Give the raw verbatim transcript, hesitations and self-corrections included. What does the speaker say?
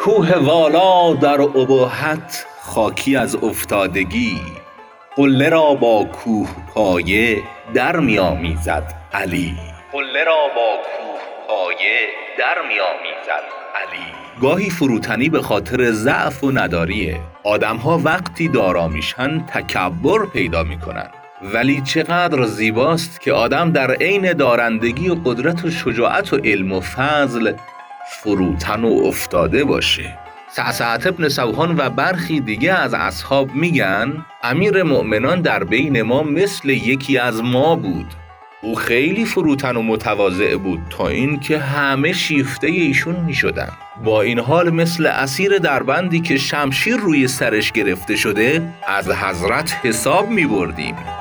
کوه والا در ابهت خاکی از افتادگی، قله را با کوه پایه در می‌آمیزد علی. قله را با کوه پایه در می‌آمیزد علی. گاهی فروتنی به خاطر ضعف و نداریه. آدم‌ها وقتی دارا میشن تکبر پیدا میکنن، ولی چقدر زیباست که آدم در عین دارندگی و قدرت و شجاعت و علم و فضل فروتن و افتاده باشه. سعسعة ابن سوحان و برخی دیگه از اصحاب میگن امیر مؤمنان در بین ما مثل یکی از ما بود. او خیلی فروتن و متواضع بود تا این که همه شیفته ایشون میشدن. با این حال مثل اسیر دربندی که شمشیر روی سرش گرفته شده از حضرت حساب میبردیم.